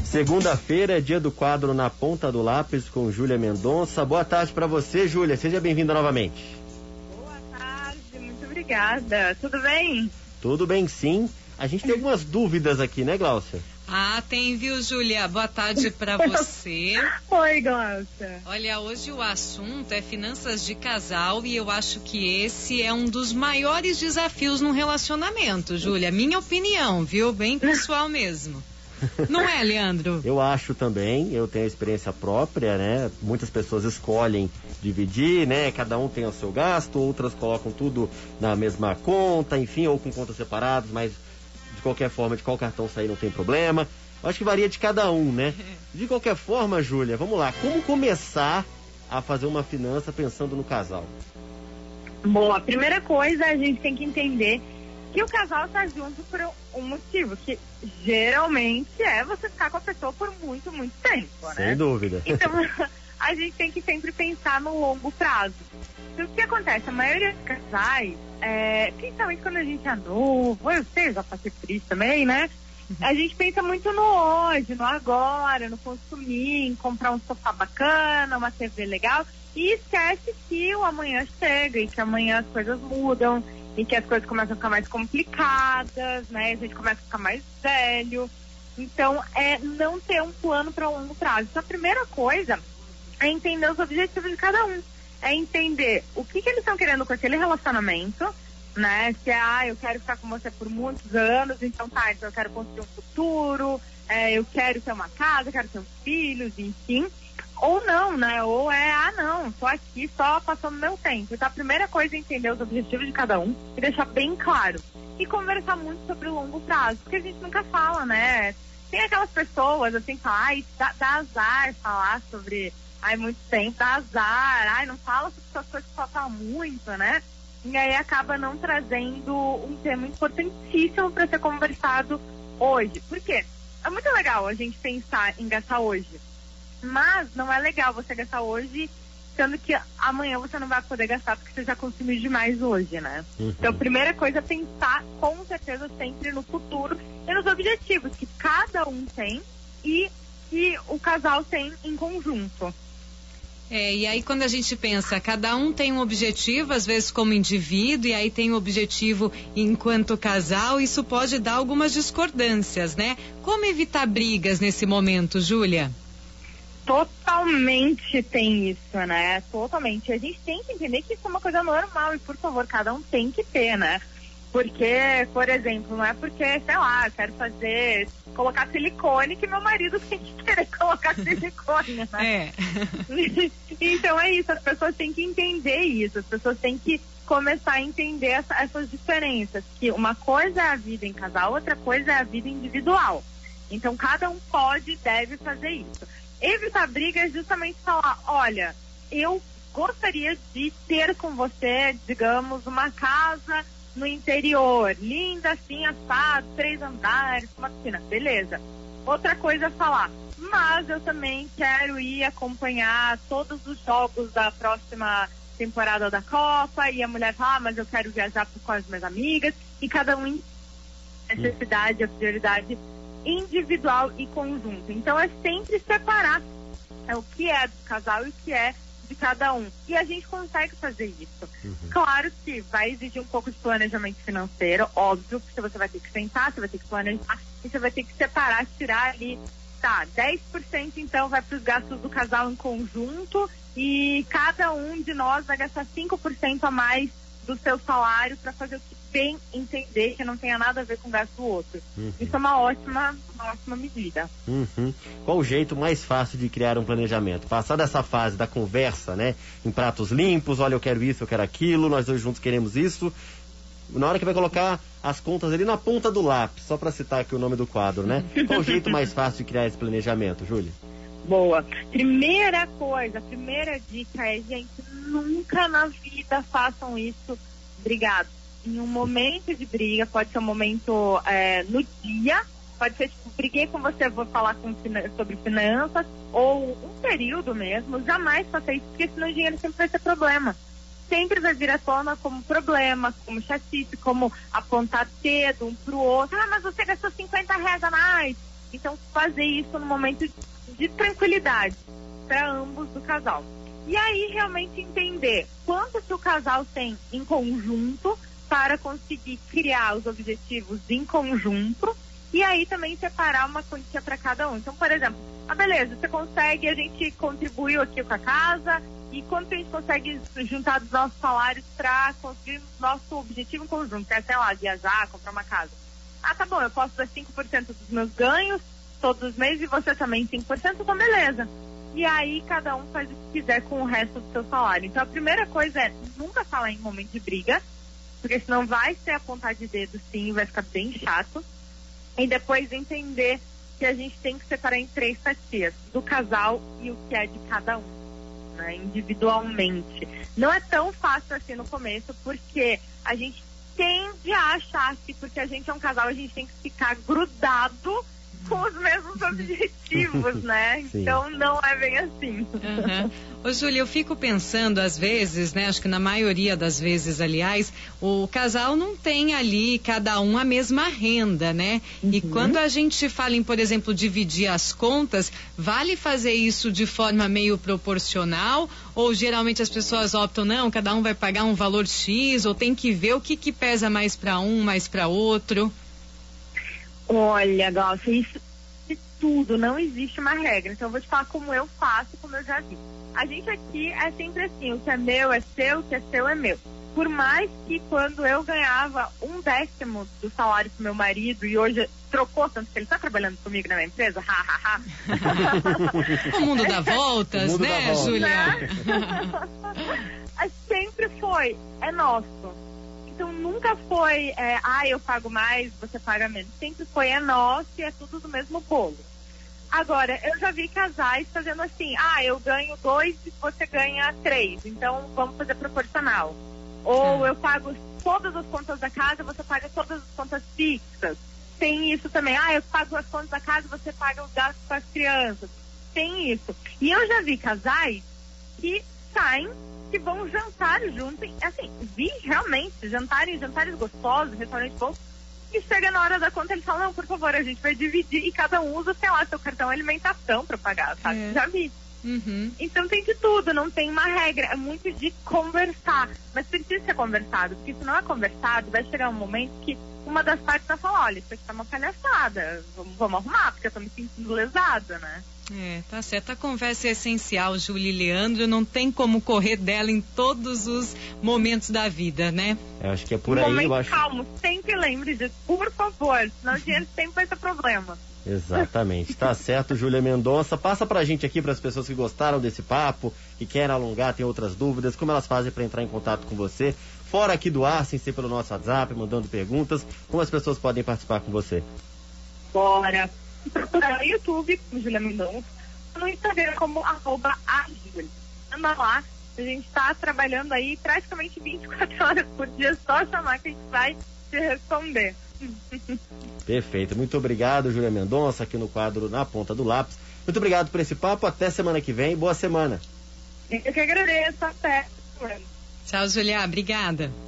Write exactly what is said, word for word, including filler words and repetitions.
Segunda-feira é dia do quadro Na Ponta do Lápis com Júlia Mendonça. Boa tarde para você, Júlia. Seja bem-vinda novamente. Boa tarde, muito obrigada. Tudo bem? Tudo bem, sim. A gente tem algumas dúvidas aqui, né, Gláucia? Ah, tem, viu, Júlia? Boa tarde para você. Oi, Gláucia. Olha, hoje o assunto é finanças de casal e eu acho que esse é um dos maiores desafios no relacionamento, Júlia. Minha opinião, viu? Bem pessoal mesmo. Não é, Leandro? Eu acho também, eu tenho a experiência própria, né? Muitas pessoas escolhem dividir, né? Cada um tem o seu gasto, outras colocam tudo na mesma conta, enfim, ou com contas separadas, mas de qualquer forma, de qual cartão sair não tem problema. Eu acho que varia de cada um, né? De qualquer forma, Júlia, vamos lá. Como começar a fazer uma finança pensando no casal? Bom, a primeira coisa a gente tem que entender que o casal está junto por um motivo, que geralmente é você ficar com a pessoa por muito, muito tempo, né? Sem dúvida. Então, a gente tem que sempre pensar no longo prazo. Então, o que acontece? A maioria dos casais, é, principalmente quando a gente é novo, eu sei, eu já passei por isso também, né? A gente pensa muito no hoje, no agora, no consumir, em comprar um sofá bacana, uma T V legal, e esquece que o amanhã chega e que amanhã as coisas mudam, e que as coisas começam a ficar mais complicadas, né? A gente começa a ficar mais velho. Então, é não ter um plano para longo prazo. Então, a primeira coisa é entender os objetivos de cada um. É entender o que, que eles estão querendo com aquele relacionamento, né? Se é, ah, eu quero ficar com você por muitos anos, então tá, então eu quero construir um futuro, é, eu quero ter uma casa, eu quero ter filhos, enfim. Ou não, né? Ou é, ah, não, tô aqui só passando meu tempo. Então, a primeira coisa é entender os objetivos de cada um e deixar bem claro. E conversar muito sobre o longo prazo, porque a gente nunca fala, né? Tem aquelas pessoas, assim, que falam, ai, dá, dá azar falar sobre, ai, muito tempo, dá azar, ai, não fala sobre essas coisas que faltam muito, né? E aí acaba não trazendo um tema importantíssimo para ser conversado hoje. Por quê? É muito legal a gente pensar em gastar hoje. Mas não é legal você gastar hoje, sendo que amanhã você não vai poder gastar porque você já consumiu demais hoje, né? Uhum. Então, a primeira coisa é pensar com certeza sempre no futuro e nos objetivos que cada um tem e que o casal tem em conjunto. É, e aí quando a gente pensa, cada um tem um objetivo, às vezes como indivíduo, e aí tem um objetivo enquanto casal, isso pode dar algumas discordâncias, né? Como evitar brigas nesse momento, Júlia? Totalmente tem isso, né? Totalmente. A gente tem que entender que isso é uma coisa normal e, por favor, cada um tem que ter, né? Porque, por exemplo, não é porque, sei lá, eu quero fazer, colocar silicone que meu marido tem que querer colocar silicone, né? É. Então é isso, as pessoas têm que entender isso, as pessoas têm que começar a entender essa, essas diferenças, que uma coisa é a vida em casal, outra coisa é a vida individual. Então cada um pode e deve fazer isso. Evitar briga é justamente falar, olha, eu gostaria de ter com você, digamos, uma casa no interior, linda assim, assado, três andares, uma piscina, beleza. Outra coisa é falar, mas eu também quero ir acompanhar todos os jogos da próxima temporada da Copa, e a mulher fala, ah, mas eu quero viajar com as minhas amigas, e cada um tem a necessidade, a prioridade individual e conjunto. Então é sempre separar é, o que é do casal e o que é de cada um. E a gente consegue fazer isso. Uhum. Claro que vai exigir um pouco de planejamento financeiro, óbvio, porque você vai ter que sentar, você vai ter que planejar, e você vai ter que separar, tirar ali, tá, dez por cento então vai para os gastos do casal em conjunto, e cada um de nós vai gastar cinco por cento a mais do seu salário para fazer o que bem entender, que não tenha nada a ver com o gasto do outro. Uhum. Isso é uma ótima, uma ótima medida. Uhum. Qual o jeito mais fácil de criar um planejamento? Passar dessa fase da conversa, né? Em pratos limpos, olha, eu quero isso, eu quero aquilo, nós dois juntos queremos isso. Na hora que vai colocar as contas ali na ponta do lápis, só para citar aqui o nome do quadro, né? Qual o jeito mais fácil de criar esse planejamento, Júlia? Boa. Primeira coisa, primeira dica é, gente, nunca na vida façam isso brigados. Em um momento de briga, pode ser um momento é, no dia, pode ser tipo, briguei com você, vou falar com, sobre finanças, ou um período mesmo, jamais faça isso, porque senão o dinheiro sempre vai ter problema. Sempre vai vir à tona como problema, como chatice, como apontar dedo um pro outro. Ah, mas você gastou cinquenta reais a mais. Então, fazer isso no momento de, de tranquilidade para ambos do casal. E aí, realmente entender quanto que o casal tem em conjunto para conseguir criar os objetivos em conjunto e aí também separar uma quantia para cada um. Então, por exemplo, ah, beleza, você consegue, a gente contribuiu aqui com a casa e quanto a gente consegue juntar dos nossos salários para conseguir nosso objetivo em conjunto, que é, sei lá, viajar, comprar uma casa. Ah, tá bom, eu posso dar cinco por cento dos meus ganhos todos os meses e você também cinco por cento, então beleza. E aí cada um faz o que quiser com o resto do seu salário. Então a primeira coisa é nunca falar em momento de briga, porque senão vai ser apontar de dedo sim, vai ficar bem chato. E depois entender que a gente tem que separar em três fatias, do casal e o que é de cada um, né, individualmente. Não é tão fácil assim no começo, porque a gente tende a achar que porque a gente é um casal, a gente tem que ficar grudado com os mesmos objetivos, né? Então não é bem assim. Uhum. Ô, Júlia, eu fico pensando às vezes, né? Acho que na maioria das vezes, aliás, o casal não tem ali cada um a mesma renda, né? Uhum. E quando a gente fala em, por exemplo, dividir as contas, vale fazer isso de forma meio proporcional? Ou geralmente as pessoas optam, não, cada um vai pagar um valor X, ou tem que ver o que, que pesa mais para um, mais para outro? Olha, Glaucia, isso de tudo, não existe uma regra. Então eu vou te falar como eu faço, como eu já vi. A gente aqui é sempre assim, o que é meu é seu, o que é seu é meu. Por mais que quando eu ganhava um décimo do salário do meu marido e hoje trocou, tanto que ele está trabalhando comigo na minha empresa, ha, ha, ha. O mundo dá voltas, mundo né, dá voltas. Júlia? Sempre foi, é nosso. Então nunca foi, é, ah, eu pago mais, você paga menos. Sempre foi, é nosso e é tudo do mesmo bolo. Agora, eu já vi casais fazendo assim, ah, eu ganho dois e você ganha três, então vamos fazer proporcional. Ou eu pago todas as contas da casa, você paga todas as contas fixas. Tem isso também, ah, eu pago as contas da casa, você paga os gastos com as crianças. Tem isso. E eu já vi casais que saem, que vão jantar juntos, assim, vi realmente, jantarem, jantares gostosos, restaurantes bons, e chega na hora da conta, eles falam, não, por favor, a gente vai dividir, e cada um usa, sei lá, seu cartão alimentação para pagar, sabe? É. Já vi. Uhum. Então tem de tudo, não tem uma regra, é muito de conversar, mas precisa ser conversado, porque se não é conversado, vai chegar um momento que uma das partes vai falar, olha, isso aqui tá uma palhaçada, vamos, vamos arrumar, porque eu tô me sentindo lesada, né? É, tá certo. A conversa é essencial, Júlia e Leandro. Não tem como correr dela em todos os momentos da vida, né? Eu acho que é por aí. Momento eu acho... calmo, sempre lembre disso, por favor, senão o dinheiro sempre vai ter problema. Exatamente, tá certo, Júlia Mendonça. Passa pra gente aqui, para as pessoas que gostaram desse papo, que querem alongar, tem outras dúvidas, como elas fazem para entrar em contato com você, fora aqui do ar, sem ser pelo nosso WhatsApp, mandando perguntas, como as pessoas podem participar com você? Bora! Procurar no YouTube como Júlia Mendonça, no Instagram como arroba a Júlia. Anda lá, a gente está trabalhando aí praticamente vinte e quatro horas por dia, só chamar que a gente vai te responder. Perfeito, muito obrigado, Júlia Mendonça, aqui no quadro Na Ponta do Lápis. Muito obrigado por esse papo, até semana que vem, boa semana. Eu que agradeço, até. Tchau, Júlia, obrigada.